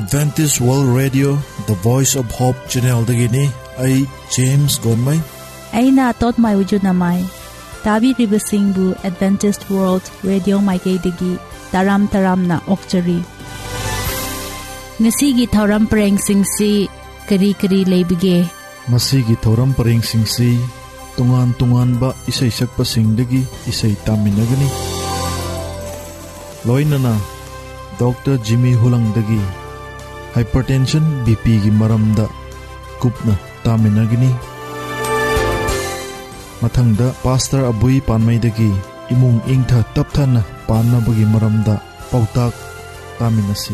Adventist World Radio, The Voice of Hope Channel dagini ay James Gonmay. Aina tot may wujud na may. Tabi ribasingbu Adventist World Radio Maykay digi taram na okchari. Ngasigi thauram prengsing si kari leibige. Masigi thauram prengsing si tungan ba isay sakpasing dagi isay taminagani. Loy na Dr. Jimmy Hulang dagi hypertension BP gi maramda kupna taminagini. Mathangda Pastor Abui Panmaydagi imung ingtha tapthana pannabagi maramda pautak taminasi.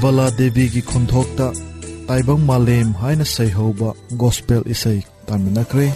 Kevala Devi ki khonthokta taibang malem haina saihoba gospel isai taminakre.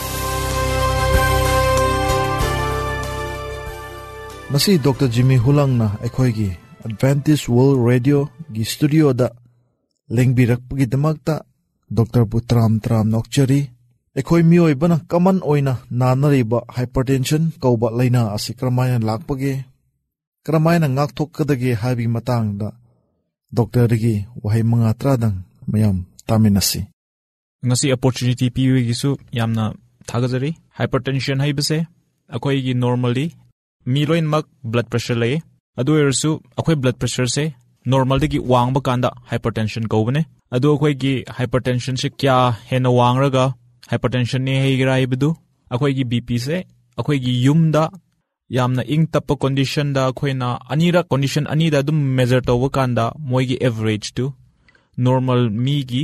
Nasi Dr. Jimmy Hulang na akhoi gi Adventist World Radio gi studio da lengbirak pagi damakta Dr. Putram Nokchari akhoi mioi bana kaman oina nanariba hypertension kauba laina asi kramayan lakpage kramayan ngakthok kadage habi matang da Dr. Rigi wahai mga tradang mayam taminasi. Ngasi opportunity piwi gisu yamna thagajari. Hypertension haibase akhoi gi normally miloin mak blood pressure lay adu ersu akhoi blood pressure se normal degi wangba kanda hypertension kaubane adu akhoi gi hypertension se kya hena wangraga hypertension ne heigira ibudu akhoi gi bp se akhoi gi yumda yamna ing tappa condition da akhoi na anira condition ani da dum measure tawba kanda moi gi average to normal mi gi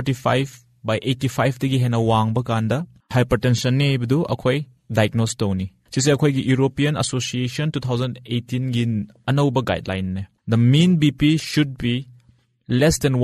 135/85 degi hena wangba kanda hypertension ne ibudu akhoi diagnose tawni Chise akhoi gi European Association 2018 gin anauba guideline ne. The mean BP should be less than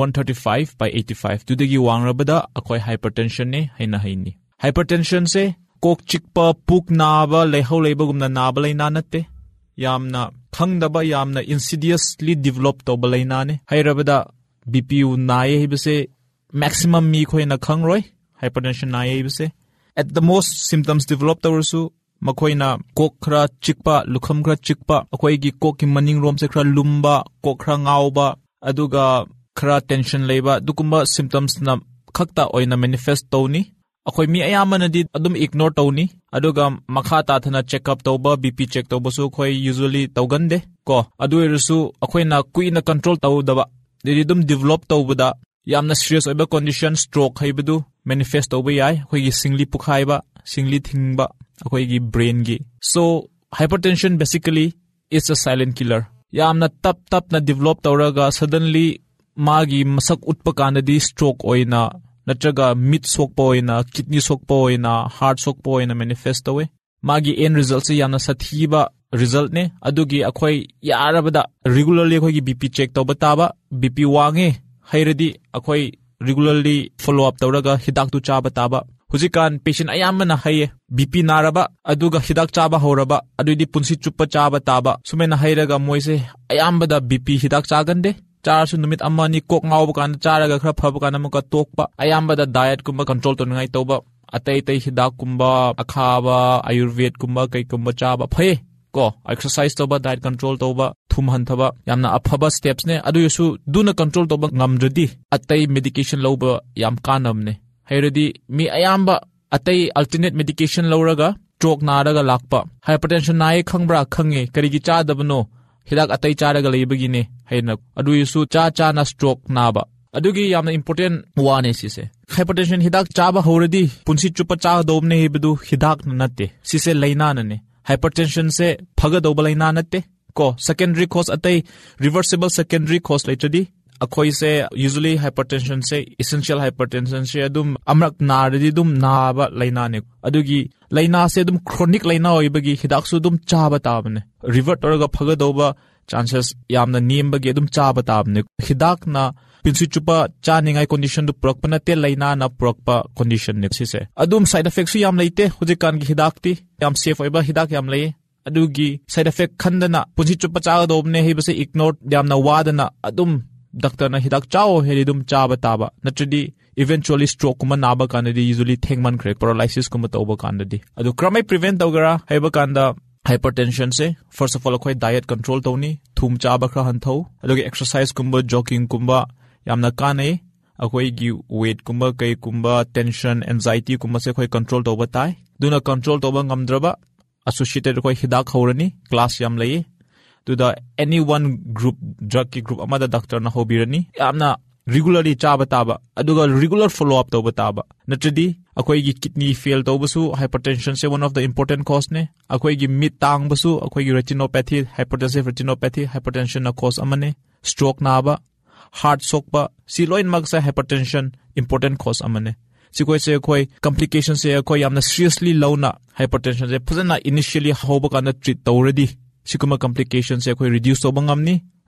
135/85. Tudagi wangrabada akhoi hypertension ne haina haini. Hypertension se kok chikpa puk naba lehau lebagumna naba laina natte. Yamna khangdaba yamna insidiously develop toba laina ne. Hairabada BP u naye hibase maximum mi khoi na khangroi hypertension naye hibase. At the most symptoms develop tawrsu Makoina kok khra chikpa lukham khra chikpa akhoi gi kok ki maning rom se khra lumba kok khra ngauba aduga khra tension leiba dukumba symptoms na khakta oina manifest tawni akhoi mi ayamana di adum ignore tawni aduga makha ta thana check up tawba bp check tawba su khoi usually tawgande ko adu irsu akhoi na kuina control tawdaba dedi dum develop tawbada yamna serious oiba condition stroke haibadu manifest tawba yai khoi gi singli pukhaiba singli thingba akhoi gi brain gi so hypertension basically is a silent killer yamna tap na develop tawraga suddenly magi masak utpa kana di stroke oina natraga mid sokpa oina kidney sokpa oina heart sokpa oina manifest awe magi end result se yamna sathiba result ne adugi akhoi yarabada regularly akhoi gi bp check tawba taba bp wange hairadi akhoi regularly follow up tawraga hidak tu chaba taba Hujikan patient ayamana haye BP naraba aduga hidak chaba horaba adudi punsi chuppa chaba taba sumena hairaga moise ayambada BP hidak chagande charsu numit amani kok ngawba kan charaga khra phaba kan amka tokpa ayambada diet kumba control to ngai toba atai hidak kumba akhaba ayurved kumba kai kumba chaba phaye ko exercise toba diet control toba thum hanthaba yamna aphaba steps ne adu yusu duna control toba ngamjadi atai medication loba yam kanam ne Hairadi mi ayamba atai alternate medication lauraga stroke naraga lakpa hypertension nai khangbra khange karigi cha dabno hidak atai charaga leibagi ne haina adu yusu cha na stroke naba adugi yamna important one sise hypertension hidak chaba horadi punsi chupa cha dobne hebdu hidak natte sise laina nane hypertension se phaga doba laina natte ko secondary cause atai reversible secondary cause laitadi akhoi se usually hypertension se essential hypertension se adum amrak naradi dum naba laina ne adugi laina se dum chronic laina oibagi hidak su dum chaba tabne revert orga phaga doba chances yamna niembagi dum chaba tabne hidak na pinsu chupa chaningai condition du prokpana te laina na prokpa condition ne sise adum side effects yam leite hujikan gi hidak ti yam safe oiba hidak yam lei adugi side effect khandana punsi chupa chaga dobne hebase ignore yamna wadana adum Doctor na hidak chao heridum chaba taba natridi eventually stroke kuma naba kanadi usually thengman crack paralysis kuma toba kanadi adu kramai prevent tawgara haiba kanda hypertension se first of all akhoi diet control tawni thum chaba khra hanthau adugi exercise kumba jogging kumba yamna kanai akhoi gi weight kumba kai kumba tension anxiety kumba se khoi control toba tai duna control toba ngamdraba associated khoi hidak horani class yam lai to the any one group drug ki group amada doctor na hobirani amna regularly chaba taba aduga regular follow up toba taba natridi akhoi gi kidney fail tobasu hypertension se one of the important cause ne akhoi gi mid tang basu akhoi gi retinopathy hypertensive retinopathy hypertension na cause amane stroke na ba heart sokpa siloin magsa hypertension important cause amane sikoi se khoi complication se khoi amna seriously lawna hypertension se phajana initially hoba kana treat tawredi sikuma complication se khoi reduce toba ngamni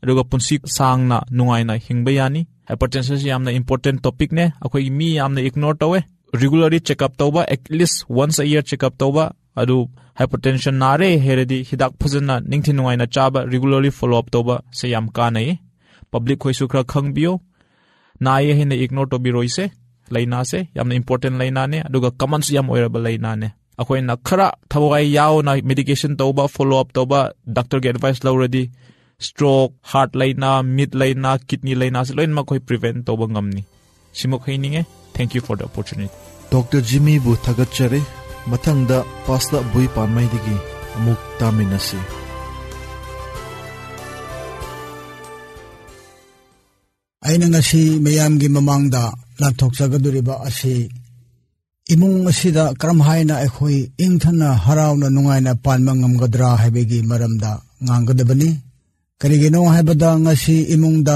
aduga punsi sangna nungaina hingba yani hypertension si yamna important topic ne akhoi mi yamna ignore tawe regularly check up tawba at least once a year check up tawba adu hypertension nare heredi hidak phajana ningthi nungaina chaba regularly follow up tawba se yam kanai public khoi su khra khangbiyo na ye hina ignore to bi roise laina se yamna important laina ne aduga common su yam oiraba laina ne akhoi na khara thawai yaw na medication tawba follow up tawba doctor ge advice lawredi stroke heart laina mid laina kidney laina se loin ma khoi prevent tawba ngamni simo khaininge thank you for the opportunity Dr. Jimmy bu thagachare mathangda pasla bui panmai digi amuk taminasi aina ngasi mayam gi mamangda lapthok chagaduriba asi imung asida karam haina ekhoi ingthana harawna nungaina panma ngamgadra haibegi maramda ngangadabani karigino haibada ngasi imungda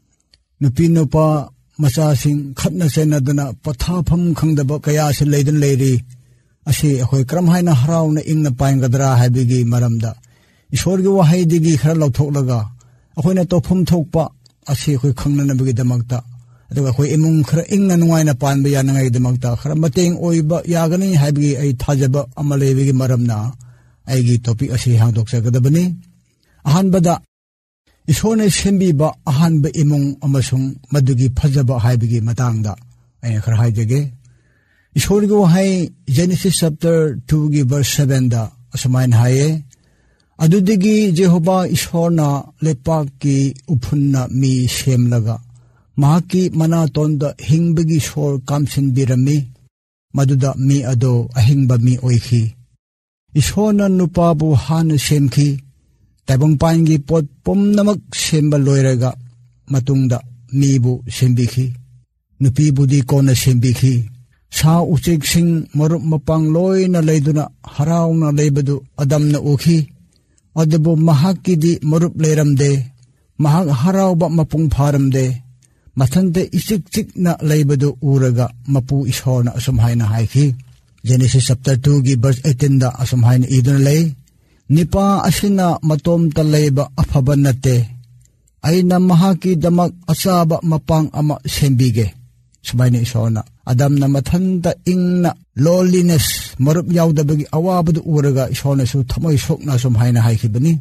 nupi nupa masasing khatna senadana pathafam khangdaba kaya se leidan leiri asi ekhoi karam haina harawna ingna paingadra haibegi maramda ishorgi wahai digi khara lauthok laga akhoina tofum thokpa asi khoi khangna nabagi damakta aduga khoi imung khara ingna nungaina panba yanangai damakta khara mateng oiba yagani haibgi ai thajaba amalebegi maramna aigi topic asi hangdok sagadabani ahanbada ishone sembiba ahanba imung amasung madugi phajaba haibgi matangda ai khara haijege ishorgi wahai Genesis chapter 2 gi verse 7 da asmain haye adudigi Jehova ishorna lepaki uphunna mi semlaga mahaki manatonda hingbagi shor kamsin birami maduda mi ado ahingba mi oikhi ishorna nupabu han semki tabong pangi pot pomnamak semba loiraga matungda mibu sembikhi nupi budi kona sembikhi sa uchek sing marup mapang loina leiduna harawna leibadu adamna ukhi adabu mahaki di marup leiramde mahak harawba mapung pharamde mathante isik chik na leibadu uraga mapu ishorna asumhaina haikhi Genesis chapter 2 gi verse 18 da asumhaina idun lei nipa asina matom ta leiba aphabanate aina mahaki damak asaba mapang ama sembige sumaina ishorna adam na mathanta ingna loneliness marup yaudabagi awabadu uraga ishorna su thamoi sokna sumhaina haikibani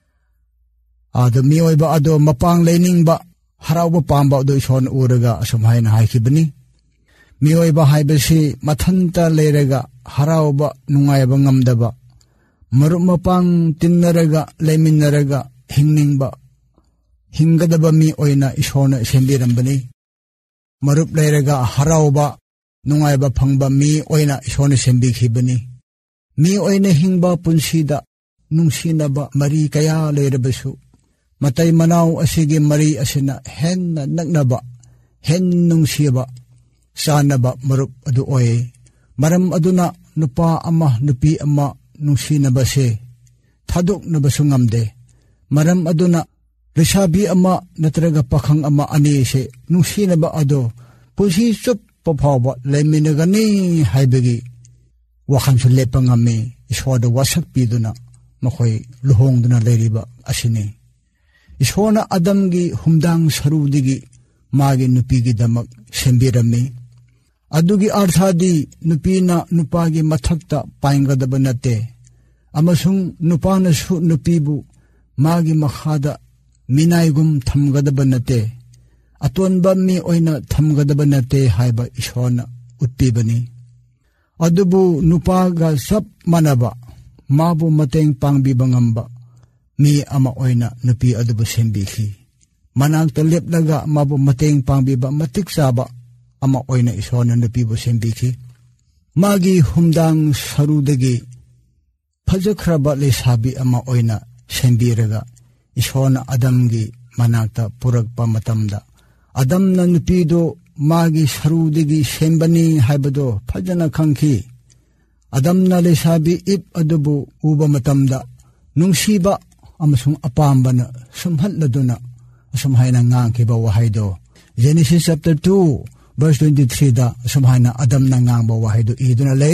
adami oiba ado mapang leining ba harawba pamba do ishorna uraga sumhaina haikibani miyoiba haibasi mathanta leiraga harawba nungaiba ngamdaba marup mapang tinnaraga leiminaraga hingningba hingadaba mi oina ishorna sembirambani marup leiraga harawba nungaiba phangba mi oina ishorna sembikhibani mi oina hingba punsida nungsinaba mari kaya leirabasu matai manaw asigi mari asina henna naknaba hen nungsiba sanaba marup adu oy maram aduna nupa ama nupi ama nungsinaba se thaduk nabasu ngamde maram aduna rishabi ama natraga pakhang ama ani se nungsinaba ado pusi chup paphawa leminagani haibegi wakhansu lepangami ishwada wasak piduna makhoi luhongduna leiriba asini ishona adamgi humdang sarudigi magi nupigi damak sembirami adugi arthadi nupina nupagi mathakta paingadaba nate amasung nupana su nupibu magi makhada minaigum thamgadaba nate atonba mi oina thamgadaba nate haiba ishona utpibani adubu nupaga sap manaba mabu mateng pangbiba ngamba mi ama oina nupi adubu sembikhi manangta lepnaga mabu mateng pangbiba matik saba ama oina ishona nupi bu sembikhi magi humdang sarudagi phajakraba lesabi ama oina sembiraga ishona adamgi manakta purakpa matamda adamna nupido magi sarudagi sembani haibado phajana khangki adamna lesabi ip adubu uba matamda nungsiba amasung apambana sumhatladuna asumhaina ngangkiba wahaido Genesis chapter 2 verse 23 da asumhaina adamna ngangba wahaido iduna lei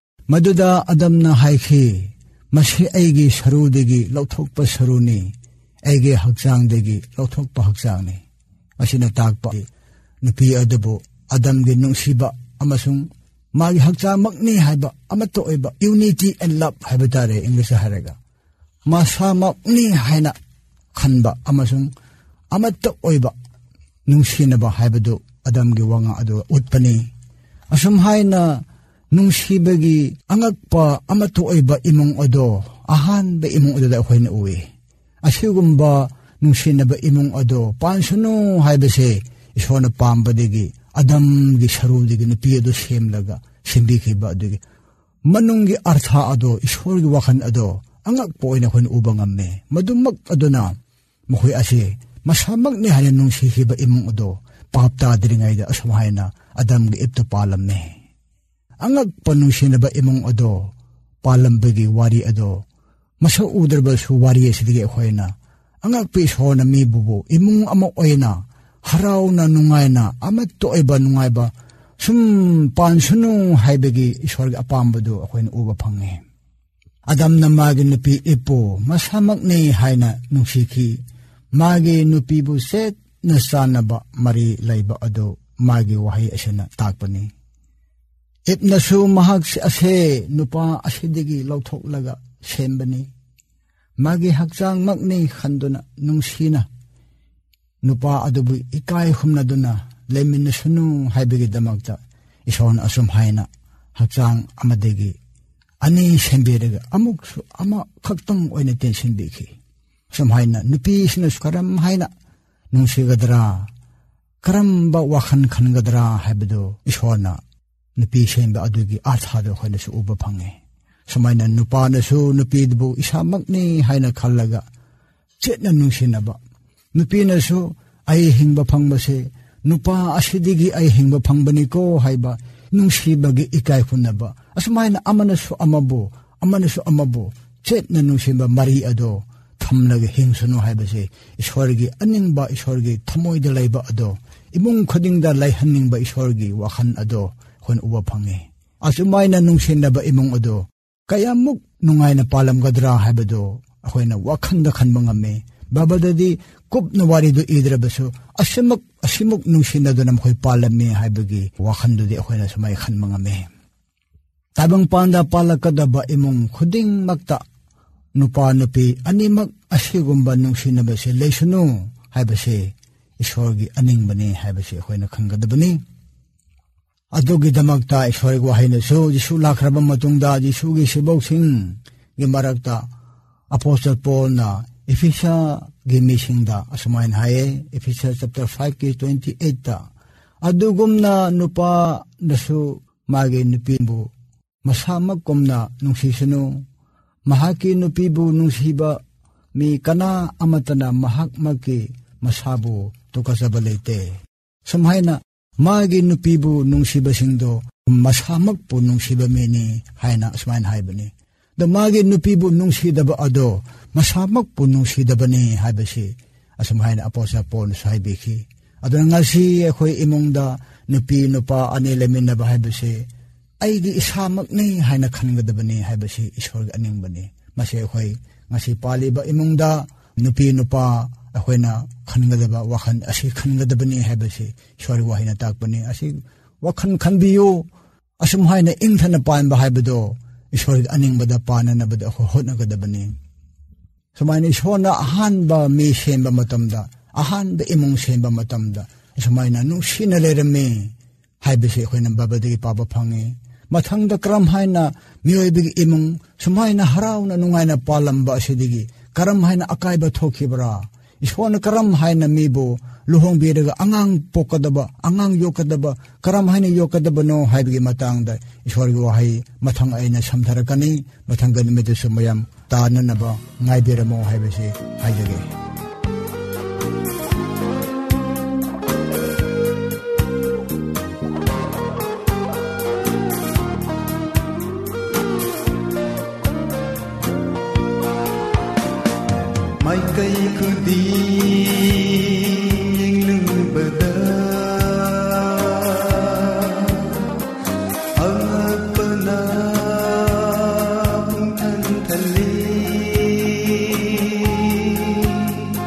maduda adamna haikhi mashi aigi sarudigi lauthokpa saruni ꯑꯩꯒꯤ ꯍꯛꯆꯥꯡꯗꯒꯤ ꯂꯧꯊꯣꯛꯄ ꯍꯛꯆꯥꯡꯅꯤ ꯑꯁꯤꯅ ꯇꯥꯛꯄ ꯅꯨꯄꯤ ꯑꯗꯨꯕꯨ ꯑꯗꯝꯒꯤ ꯅꯨꯡꯁꯤꯕ ꯑꯃꯁꯨꯡ ꯃꯥꯒꯤ ꯍꯛꯆꯥꯡꯃꯛꯅꯤ ꯍꯥꯏꯕ ꯑꯃꯠꯇ ꯑꯣꯏꯕ ꯌꯨꯅꯤꯇꯤ ꯑꯦꯟ ꯂꯞ ꯍꯥꯏꯕ ꯇꯥꯔꯦ ꯏꯪꯂꯤꯁꯇ ꯍꯥꯏꯔꯒ ꯃꯁꯥꯃꯛꯅꯤ ꯍꯥꯏꯅ ꯈꯟꯕ ꯑꯃꯁꯨꯡ ꯑꯃꯠꯇ ꯑꯣꯏꯕ ꯅꯨꯡꯁꯤꯅꯕ ꯍꯥꯏꯕꯗꯨ ꯑꯗꯝꯒꯤ ꯋꯥꯉꯥꯡ ꯑꯗꯨ ꯎꯠꯄꯅꯤ ꯑꯁꯨꯝ ꯍꯥꯏꯅ ꯅꯨꯡꯁꯤꯕꯒꯤ ꯑꯉꯛꯄ ꯑꯃꯠꯇ ꯑꯣꯏꯕ ꯏꯃꯨꯡ ꯑꯗꯣ ꯑꯍꯥꯟꯕ ꯏꯃꯨꯡ ꯑꯗꯨꯗ ꯑꯩꯈꯣꯏꯅ ꯎꯏ ꯑꯁꯤꯒꯨꯝꯕ ꯅꯨꯡꯁꯤꯅꯕ ꯏꯃꯨꯡ ꯑꯗꯣ ꯄꯥꯟꯁꯅꯨ ꯍꯥꯏꯕꯁꯦ ꯏꯁꯣꯔꯅ ꯄꯥꯝꯕꯗꯒꯤ ꯑꯗꯝꯒꯤ ꯁꯔꯨꯗꯒꯤ ꯅꯨꯄꯤ ꯑꯗꯨ ꯁꯦꯝꯂꯒ ꯁꯦꯝꯕꯤꯈꯤꯕ ꯑꯗꯨꯒꯤ ꯃꯅꯨꯡꯒꯤ ꯑꯔꯊ ꯑꯗꯣ ꯏꯁꯣꯔꯒꯤ ꯋꯥꯈꯜ ꯑꯗꯣ ꯑꯉꯛꯄ ꯑꯣꯏꯅ ꯑꯩꯈꯣꯏꯅ ꯎꯕ ꯉꯝꯃꯦ ꯃꯗꯨꯃꯛ ꯑꯗꯨꯅ ꯃꯈꯣꯏ ꯑꯁꯤ ꯃꯁꯥꯃꯛꯅꯤ ꯍꯥꯏꯅ ꯅꯨꯡꯁꯤꯈꯤꯕ ꯏꯃꯨꯡ ꯑꯗꯣ ꯄꯥꯞ ꯇꯥꯗ꯭ꯔꯤꯉꯩꯗ ꯑꯁꯨꯝ ꯍꯥꯏꯅ ꯑꯗꯝꯒꯤ ꯏꯞꯇ ꯄꯥꯜꯂꯝꯃꯦ ꯑꯉꯛꯄ ꯅꯨꯡꯁꯤꯅꯕ ꯏꯃꯨꯡ ꯑꯗꯣ ꯄꯥꯜꯂꯝꯕꯒꯤ ꯋꯥꯔꯤ ꯑꯗꯣ ꯃꯁꯛ ꯎꯗ꯭ꯔꯕꯁꯨ ꯋꯥꯔꯤ ꯑꯁꯤꯗꯒꯤ ꯑꯩꯈꯣꯏꯅ ꯑꯉꯛꯄ ꯏꯁꯣꯔꯅ ꯃꯤꯕꯨ ꯏꯃꯨꯡ ꯑꯃ ꯑꯣꯏꯅ ꯍꯔꯥꯎꯅ ꯅꯨꯡꯉꯥꯏꯅ ꯑꯃꯠꯇ ꯑꯣꯏꯕ ꯅꯨꯡꯉꯥꯏꯕ ꯁꯨꯝ ꯄꯥꯟꯁꯅꯨ ꯍꯥꯏꯕꯒꯤ ꯏꯁꯣꯔꯒꯤ ꯑꯄꯥꯝꯕꯗꯨ ꯑꯩꯈꯣꯏꯅ ꯎꯕ ꯐꯪꯉꯦ ꯑꯗꯝꯅ ꯃꯥꯒꯤ ꯅꯨꯄꯤ ꯏꯞꯄꯨ ꯃꯁꯥꯃꯛꯅꯤ ꯍꯥꯏꯅ ꯅꯨꯡꯁꯤꯈꯤ ꯃꯥꯒꯤ ꯅꯨꯄꯤꯕꯨ ꯆꯦꯠꯅ ꯆꯥꯟꯅꯕ ꯃꯔꯤ ꯂꯩꯕ ꯑꯗꯨ ꯃꯥꯒꯤ ꯋꯥꯍꯩ ꯑꯁꯤꯅ ꯇꯥꯛꯄꯅꯤ ꯏꯞꯅꯁꯨ ꯃꯍꯥꯛ ꯑꯁꯦ ꯅꯨꯄꯥ ꯑꯁꯤꯗꯒꯤ ꯂꯧꯊꯣꯛꯂꯒ ꯁꯦꯝꯕꯅꯤ ꯃꯥꯒꯤ ꯍꯛꯆꯥꯡꯃꯛꯅꯤ ꯈꯟꯗꯨꯅ ꯅꯨꯡꯁꯤꯅ ꯅꯨꯄꯥ ꯑꯗꯨꯕꯨ ꯏꯀꯥꯏ ꯈꯨꯝꯅꯗꯨꯅ ꯂꯩꯃꯤꯟꯅꯁꯅꯨ ꯍꯥꯏꯕꯒꯤꯗꯃꯛꯇ ꯏꯁꯣꯔꯅ ꯑꯁꯨꯝ ꯍꯥꯏꯅ ꯍꯛꯆꯥꯡ ꯑꯃꯗꯒꯤ ꯑꯅꯤ ꯁꯦꯝꯕꯤꯔꯒ ꯑꯃꯨꯛꯁꯨ ꯑꯃꯈꯛꯇꯪ ꯑꯣꯏꯅ ꯇꯦꯟꯁꯤꯟꯕꯤꯈꯤ ꯑꯁꯨꯝ ꯍꯥꯏꯅ ꯅꯨꯄꯤꯁꯤꯅꯁꯨ ꯀꯔꯝ ꯍꯥꯏꯅ ꯅꯨꯡꯁꯤꯒꯗ꯭ꯔꯥ ꯀꯔꯝꯕ ꯋꯥꯈꯜ ꯈꯟꯒꯗ꯭ꯔꯥ ꯍꯥꯏꯕꯗꯨ ꯏꯁꯣꯔꯅ ꯅꯨꯄꯤ ꯁꯦꯝꯕ ꯑꯗꯨꯒꯤ ꯑꯥꯔꯊꯥꯗꯣ ꯑꯩꯈꯣꯏꯅꯁꯨ ꯎꯕ ꯐꯪꯉꯦ ꯁꯨꯃꯥꯏꯅ ꯅꯨꯄꯥꯅꯁꯨ ꯅꯨꯄꯤꯗꯨꯕꯨ ꯏꯁꯥꯃꯛꯅꯤ ꯍꯥꯏꯅ ꯈꯜꯂꯒ ꯆꯦꯠꯅ ꯅꯨꯡꯁꯤꯅꯕ ꯅꯨꯄꯤꯅꯁꯨ ꯑꯩ ꯍꯤꯡꯕ ꯐꯪꯕꯁꯦ ꯅꯨꯄꯥ ꯑꯁꯤꯗꯒꯤ ꯑꯩ ꯍꯤꯡꯕ ꯐꯪꯕꯅꯤꯀꯣ ꯍꯥꯏꯕ ꯅꯨꯡꯁꯤꯕꯒꯤ ꯏꯀꯥꯏ ꯈꯨꯝꯅꯕ ꯑꯁꯨꯃꯥꯏꯅ ꯑꯃꯅꯁꯨ ꯑꯃꯕꯨ ꯆꯦꯠꯅ ꯅꯨꯡꯁꯤꯕ ꯃꯔꯤ ꯑꯗꯣ ꯊꯝꯂꯒ ꯍꯤꯡꯁꯅꯨ ꯍꯥꯏꯕꯁꯦ ꯏꯁꯣꯔꯒꯤ ꯑꯅꯤꯡꯕ ꯏꯁꯣꯔꯒꯤ ꯊꯃꯣꯏꯗ ꯂꯩꯕ ꯑꯗꯣ ꯏꯃꯨꯡ ꯈꯨꯗꯤꯡꯗ ꯂꯩꯍꯟꯅꯤꯡꯕ ꯏꯁꯣꯔꯒꯤ ꯋꯥꯈꯜ ꯑꯗꯣ ꯑꯩꯈꯣꯏꯅ ꯎꯕ ꯐꯪꯉꯦ ꯑꯁꯨꯃꯥꯏꯅ ꯅꯨꯡꯁꯤꯅꯕ ꯏꯃꯨꯡ ꯑꯗꯣ ꯀꯌꯥꯃꯨꯛ ꯅꯨꯡꯉꯥꯏꯅ ꯄꯥꯜꯂꯝꯒꯗ꯭ꯔꯥ ꯍꯥꯏꯕꯗꯣ ꯑꯩꯈꯣꯏꯅ ꯋꯥꯈꯜꯗ ꯈꯟꯕ ꯉꯝꯃꯦ ꯕꯥꯏꯕꯜꯗꯗꯤ ꯀꯨꯞꯅ ꯋꯥꯔꯤꯗꯨ ꯏꯗ꯭ꯔꯕꯁꯨ ꯑꯁꯤꯃꯨꯛ ꯅꯨꯡꯁꯤꯅꯗꯨꯅ ꯃꯈꯣꯏ ꯄꯥꯜꯂꯝꯃꯤ ꯍꯥꯏꯕꯒꯤ ꯋꯥꯈꯜꯗꯨꯗꯤ ꯑꯩꯈꯣꯏꯅ ꯁꯨꯃꯥꯏꯅ ꯈꯟꯕ ꯉꯝꯃꯦ ꯇꯥꯏꯕꯪꯄꯥꯟꯗ ꯄꯥꯜꯂꯛꯀꯗꯕ ꯏꯃꯨꯡ ꯈꯨꯗꯤꯡꯃꯛꯇ ꯅꯨꯄꯥ ꯅꯨꯄꯤ ꯑꯅꯤꯃꯛ ꯑꯁꯤꯒꯨꯝꯕ ꯅꯨꯡꯁꯤꯅꯕꯁꯦ ꯂꯩꯁꯅꯨ ꯍꯥꯏꯕꯁꯦ ꯏꯁꯣꯔꯒꯤ ꯑꯅꯤꯡꯕꯅꯤ ꯍꯥꯏꯕꯁꯦ ꯑꯩꯈꯣꯏꯅ ꯈꯪꯒꯗꯕꯅꯤ ꯑꯗꯨꯒꯤꯗꯃꯛꯇ ꯏꯁꯣꯔꯒꯤ ꯋꯥꯍꯩꯅꯁꯨ ꯌꯤꯁꯨ ꯂꯥꯛꯈ꯭ꯔꯕ ꯃꯇꯨꯡꯗ ꯌꯤꯁꯨꯒꯤ ꯁꯤꯕꯧꯁꯤꯡꯒꯤ ꯃꯔꯛꯇ ꯑꯄꯣꯁꯇꯜ ꯄꯣꯜꯅ ꯏꯐꯤꯁꯥꯒꯤ ꯃꯤꯁꯤꯡꯗ ꯑꯁꯨꯃꯥꯏꯅ ꯍꯥꯏꯌꯦ ꯏꯐꯤꯁꯥ ꯆꯦꯞꯇꯔ 5:28 ꯑꯗꯨꯒꯨꯝꯅ ꯅꯨꯄꯥꯅꯁꯨ ꯃꯥꯒꯤ ꯅꯨꯄꯤꯕꯨ ꯃꯁꯥꯃꯛꯀꯨꯝꯅ ꯅꯨꯡꯁꯤꯁꯅꯨ ꯃꯍꯥꯛꯀꯤ ꯅꯨꯄꯤꯕꯨ ꯅꯨꯡꯁꯤꯕ ꯃꯤ ꯀꯅꯥ ꯑꯃꯠꯇꯅ ꯃꯍꯥꯛꯃꯛꯀꯤ ꯃꯁꯥꯕꯨ ꯇꯨꯀꯠꯆꯕ ꯂꯩꯇꯦ ꯁꯨꯝꯍꯥꯏꯅ ꯃꯥꯒꯤ ꯅꯨꯄꯤꯕꯨ ꯅꯨꯡꯁꯤꯕꯁꯤꯡꯗꯣ ꯃꯁꯥꯃꯛꯄꯨ ꯅꯨꯡꯁꯤꯕ ꯃꯤꯅꯤ ꯍꯥꯏꯅ ꯑꯁꯨꯃꯥꯏꯅ ꯍꯥꯏꯕꯅꯤ ꯑꯗꯣ ꯃꯥꯒꯤ ꯅꯨꯄꯤꯕꯨ ꯅꯨꯡꯁꯤꯗꯕ ꯑꯗꯣ ꯃꯁꯥꯃꯛꯄꯨ ꯅꯨꯡꯁꯤꯗꯕꯅꯤ ꯍꯥꯏꯕꯁꯤ ꯑꯁꯨꯃꯥꯏꯅ ꯑꯄꯣꯁꯇꯜ ꯄꯣꯜꯅꯁꯨ ꯍꯥꯏꯕꯤꯈꯤ ꯑꯗꯨꯅ ꯉꯁꯤ ꯑꯩꯈꯣꯏ ꯏꯃꯨꯡꯗ ꯅꯨꯄꯤ ꯅꯨꯄꯥ ꯑꯅꯤ ꯂꯩꯃꯤꯟꯅꯕ ꯍꯥꯏꯕꯁꯤ ꯑꯩꯒꯤ ꯏꯁꯥꯃꯛꯅꯤ ꯍꯥꯏꯅ ꯈꯟꯒꯗꯕꯅꯤ ꯍꯥꯏꯕꯁꯤ ꯏꯁꯣꯔꯒꯤ ꯑꯅꯤꯡꯕꯅꯤ ꯃꯁꯤ ꯑꯩꯈꯣꯏ ꯉꯁꯤ ꯄꯥꯜꯂꯤꯕ ꯏꯃꯨꯡꯗ ꯅꯨꯄꯤ ꯅꯨꯄꯥ ꯑꯩꯈꯣꯏꯅ ꯈꯟꯒꯗꯕ ꯋꯥꯈꯜ ꯑꯁꯤ ꯈꯟꯒꯗꯕꯅꯤ ꯍꯥꯏꯕꯁꯤ ꯏꯁꯣꯔꯒꯤ ꯋꯥꯍꯩꯅ ꯇꯥꯛꯄꯅꯤ ꯑꯁꯤ ꯋꯥꯈꯜ ꯈꯟꯕꯤꯌꯨ ꯑꯁꯨꯝ ꯍꯥꯏꯅ ꯏꯪꯊꯅ ꯄꯥꯟꯕ ꯍꯥꯏꯕꯗꯣ ꯏꯁꯣꯔꯒꯤ ꯑꯅꯤꯡꯕꯗ ꯄꯥꯟꯅꯅꯕꯗ ꯑꯩꯈꯣꯏ ꯍꯣꯠꯅꯒꯗꯕꯅꯤ ꯁꯨꯃꯥꯏꯅ ꯏꯁꯣꯔꯅ ꯑꯍꯥꯟꯕ ꯃꯤ ꯁꯦꯝꯕ ꯃꯇꯝꯗ ꯑꯍꯥꯟꯕ ꯏꯃꯨꯡ ꯁꯦꯝꯕ ꯃꯇꯝꯗ ꯑꯁꯨꯃꯥꯏꯅ ꯅꯨꯡꯁꯤꯅ ꯂꯩꯔꯝꯃꯤ ꯍꯥꯏꯕꯁꯤ ꯑꯩꯈꯣꯏꯅ ꯕꯥꯏꯕꯜꯗꯒꯤ ꯄꯥꯕ ꯐꯪꯉꯤ ꯃꯊꯪꯗ ꯀꯔꯝ ꯍꯥꯏꯅ ꯃꯤꯑꯣꯏꯕꯒꯤ ꯏꯃꯨꯡ ꯁꯨꯃꯥꯏꯅ ꯍꯔꯥꯎꯅ ꯅꯨꯡꯉꯥꯏꯅ ꯄꯥꯜꯂꯝꯕ ꯑꯁꯤꯗꯒꯤ ꯀꯔꯝ ꯍꯥꯏꯅ ꯑꯀꯥꯏꯕ ꯊꯣꯛꯈꯤꯕ꯭ꯔꯥ ꯏꯁꯣꯔꯅ ꯀꯔꯝ ꯍꯥꯏꯅ ꯃꯤꯕꯨ ꯂꯨꯍꯣꯡꯕꯤꯔꯒ ꯑꯉꯥꯡ ꯄꯣꯛꯀꯗꯕ ꯑꯉꯥꯡ ꯌꯣꯛꯀꯗꯕ ꯀꯔꯝ ꯍꯥꯏꯅ ꯌꯣꯛꯀꯗꯕꯅꯣ ꯍꯥꯏꯕꯒꯤ ꯃꯇꯥꯡꯗ ꯏꯁꯣꯔꯒꯤ ꯋꯥꯍꯩ ꯃꯊꯪ ꯑꯩꯅ ꯁꯝꯊꯔꯛꯀꯅꯤ ꯃꯊꯪꯒꯤ ꯅꯨꯃꯤꯠꯇꯁꯨ ꯃꯌꯥꯝ ꯇꯥꯅꯅꯕ ꯉꯥꯏꯕꯤꯔꯝꯃꯣ ꯍꯥꯏꯕꯁꯤ ꯍꯥꯏꯖꯒꯦ Maikai khuding lubada agpana pungthan thali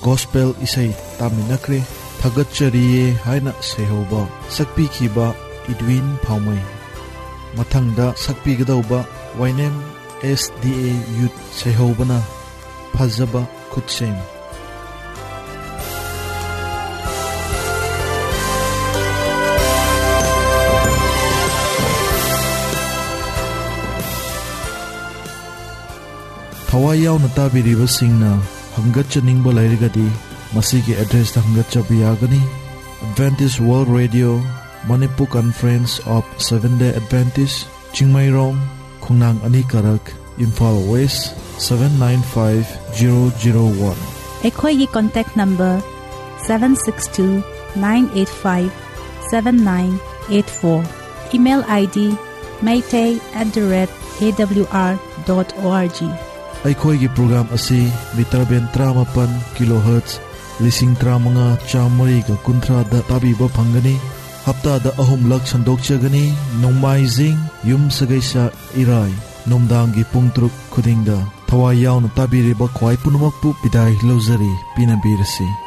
gospel isai taminakre thagachariye haina sehoba sakpi khiba Edwin Phaumai mathangda sakpi gadauba Wainem SDA Youth sehobana phajaba khutsem thawai yauna tabiriba singna hangatchaningba lairigadi masigi address ta hangatchabiyagani Adventist World Radio Manipur Conference of Seventh-day Adventists Chingmairong Khungnang Ani Karak Imphal West 795001 ꯑꯩꯈꯣꯏꯒꯤ contact number 762-985-7984 email ID maytay@awr.org ꯑꯩꯈꯣꯏꯒꯤ program asi mitaben 38 kilohertz 35,350 da tabiba phangani haftada ahumlak sandokchagani nongmaijing yum sagaisa irai nomdangi pungtruk khudingda thawai yauna tabiriba khwai punumakpu pidai lozari pinabirasi